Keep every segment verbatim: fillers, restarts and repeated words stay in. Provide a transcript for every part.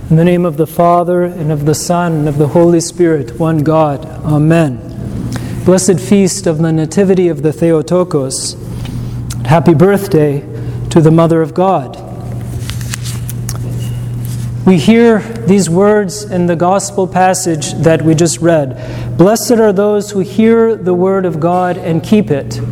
In the name of the Father, and of the Son, and of the Holy Spirit, one God. Amen. Blessed feast of the Nativity of the Theotokos. Happy birthday to the Mother of God. We hear these words in the Gospel passage that we just read. Blessed are those who hear the word of God and keep it.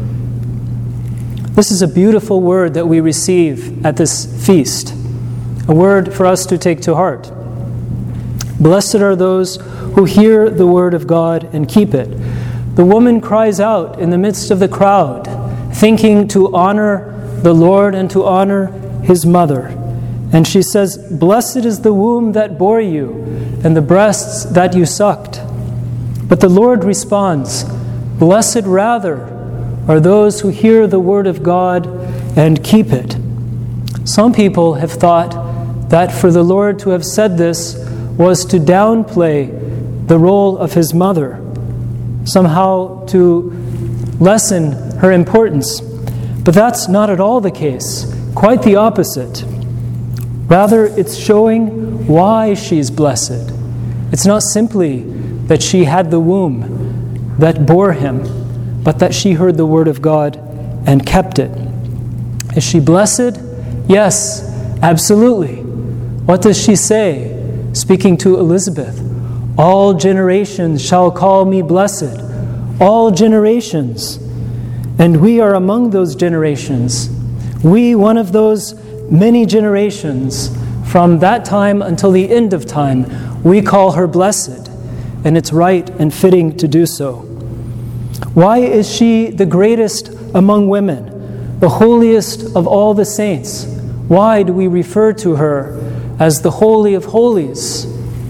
This is a beautiful word that we receive at this feast. A word for us to take to heart. Blessed are those who hear the word of God and keep it. The woman cries out in the midst of the crowd, thinking to honor the Lord and to honor his mother. And she says, "Blessed is the womb that bore you and the breasts that you sucked." But the Lord responds, "Blessed rather are those who hear the word of God and keep it." Some people have thought that for the Lord to have said this was to downplay the role of his mother, somehow to lessen her importance. But that's not at all the case. Quite the opposite. Rather, it's showing why she's blessed. It's not simply that she had the womb that bore him, but that she heard the word of God and kept it. Is she blessed? Yes, absolutely. What does she say, speaking to Elizabeth? All generations shall call me blessed. All generations. And we are among those generations. We, one of those many generations, from that time until the end of time, we call her blessed. And it's right and fitting to do so. Why is she the greatest among women, the holiest of all the saints? Why do we refer to her as the Holy of Holies?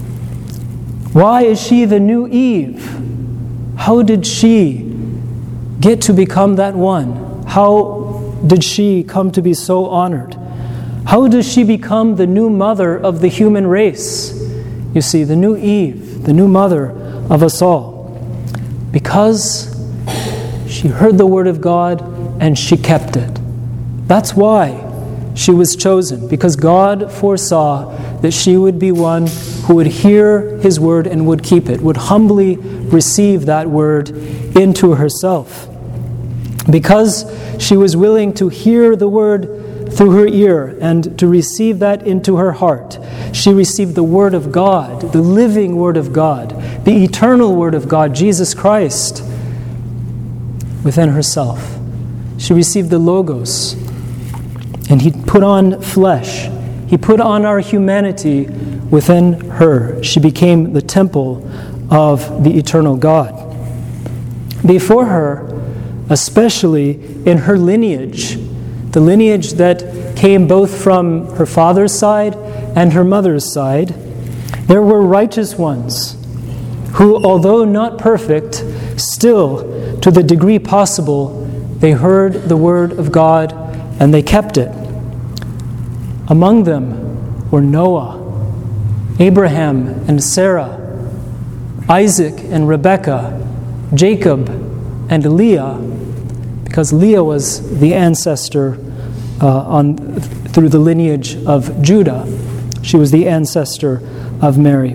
Why is she the new Eve? How did she get to become that one? How did she come to be so honored? How does she become the new mother of the human race? You see, the new Eve, the new mother of us all. Because she heard the word of God and she kept it. That's why she was chosen, because God foresaw that she would be one who would hear his word and would keep it, would humbly receive that word into herself. Because she was willing to hear the word through her ear and to receive that into her heart, she received the word of God, the living word of God, the eternal word of God, Jesus Christ, within herself. She received the Logos, and he put on flesh. He put on our humanity within her. She became the temple of the eternal God. Before her, especially in her lineage, the lineage that came both from her father's side and her mother's side, there were righteous ones who, although not perfect, still, to the degree possible, they heard the word of God and they kept it. Among them were Noah, Abraham and Sarah, Isaac and Rebekah, Jacob and Leah, because Leah was the ancestor uh, on through the lineage of Judah. She was the ancestor of Mary.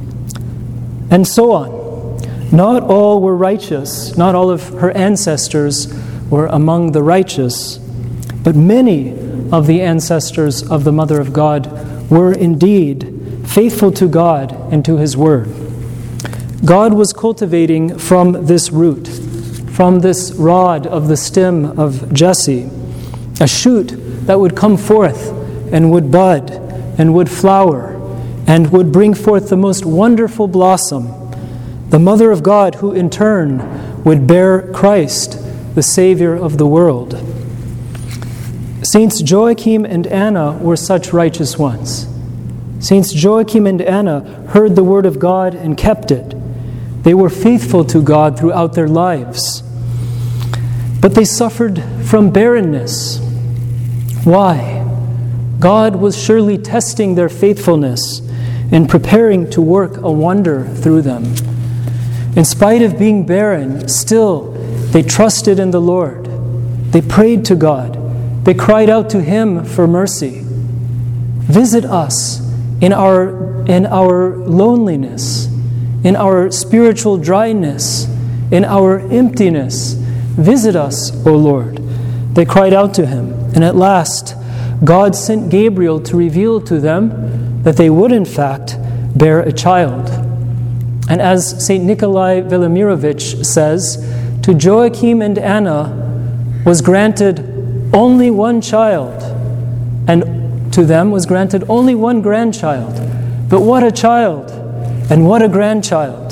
And so on. Not all were righteous. Not all of her ancestors were among the righteous. But many of the ancestors of the Mother of God were indeed faithful to God and to his word. God was cultivating from this root, from this rod of the stem of Jesse, a shoot that would come forth and would bud and would flower and would bring forth the most wonderful blossom, the Mother of God, who in turn would bear Christ, the Savior of the world. Saints Joachim and Anna were such righteous ones. Saints Joachim and Anna heard the word of God and kept it. They were faithful to God throughout their lives. But they suffered from barrenness. Why? God was surely testing their faithfulness and preparing to work a wonder through them. In spite of being barren, still they trusted in the Lord. They prayed to God. They cried out to him for mercy. Visit us in our, in our loneliness, in our spiritual dryness, in our emptiness. Visit us, O Lord. They cried out to him, and at last God sent Gabriel to reveal to them that they would in fact bear a child. And as Saint Nikolai Velimirovich says, to Joachim and Anna was granted only one child, and to them was granted only one grandchild. But what a child, and what a grandchild.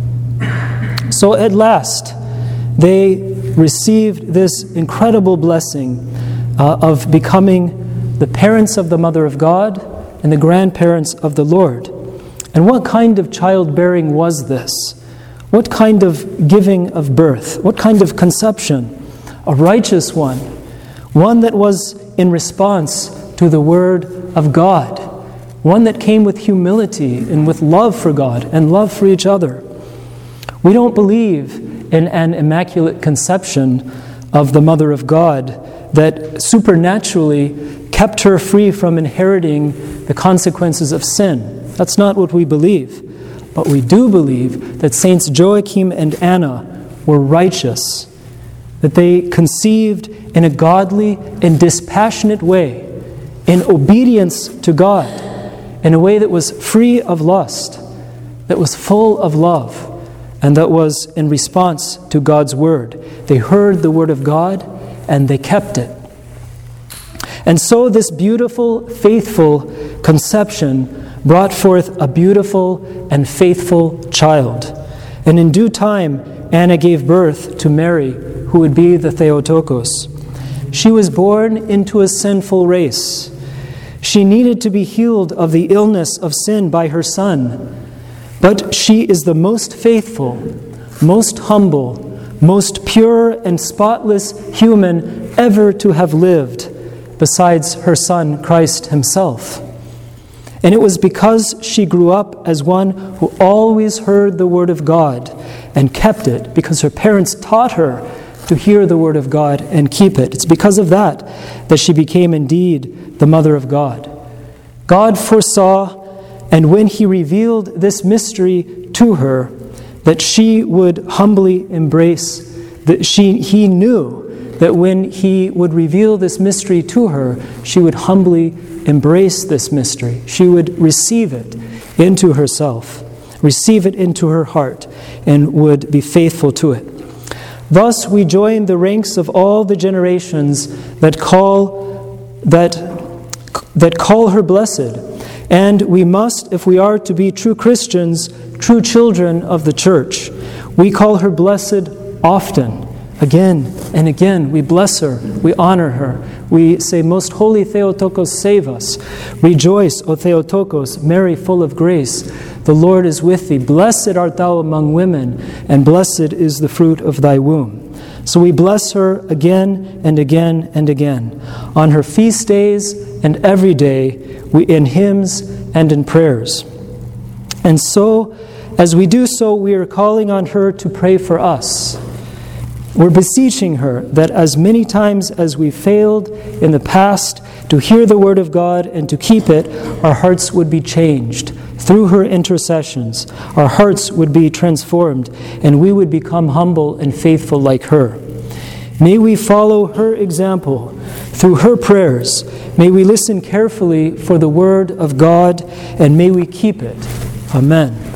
So at last, they received this incredible blessing uh, of becoming the parents of the Mother of God and the grandparents of the Lord. And what kind of childbearing was this? What kind of giving of birth? What kind of conception? A righteous one, one that was in response to the Word of God, one that came with humility and with love for God and love for each other. We don't believe in an immaculate conception of the Mother of God that supernaturally kept her free from inheriting the consequences of sin. That's not what we believe. But we do believe that Saints Joachim and Anna were righteous, that they conceived in a godly and dispassionate way, in obedience to God, in a way that was free of lust, that was full of love, and that was in response to God's word. They heard the word of God, and they kept it. And so this beautiful, faithful conception brought forth a beautiful and faithful child. And in due time, Anna gave birth to Mary, who would be the Theotokos. She was born into a sinful race. She needed to be healed of the illness of sin by her son. But she is the most faithful, most humble, most pure and spotless human ever to have lived, besides her son Christ himself. And it was because she grew up as one who always heard the word of God and kept it, because her parents taught her to hear the word of God and keep it. It's because of that that she became indeed the Mother of God. God foresaw, and when He revealed this mystery to her, that she would humbly embrace, that she, He knew that when He would reveal this mystery to her, she would humbly embrace this mystery. She would receive it into herself, receive it into her heart, and would be faithful to it. Thus we join the ranks of all the generations that call that that call her blessed, and we must, if we are to be true Christians, true children of the Church, we call her blessed often. Again and again, we bless her, we honor her. We say, Most Holy Theotokos, save us. Rejoice, O Theotokos, Mary, full of grace. The Lord is with thee. Blessed art thou among women, and blessed is the fruit of thy womb. So we bless her again and again and again, on her feast days and every day, we, in hymns and in prayers. And so, as we do so, we are calling on her to pray for us. We're beseeching her that as many times as we failed in the past to hear the word of God and to keep it, our hearts would be changed. Through her intercessions, our hearts would be transformed, and we would become humble and faithful like her. May we follow her example through her prayers. May we listen carefully for the word of God, and may we keep it. Amen.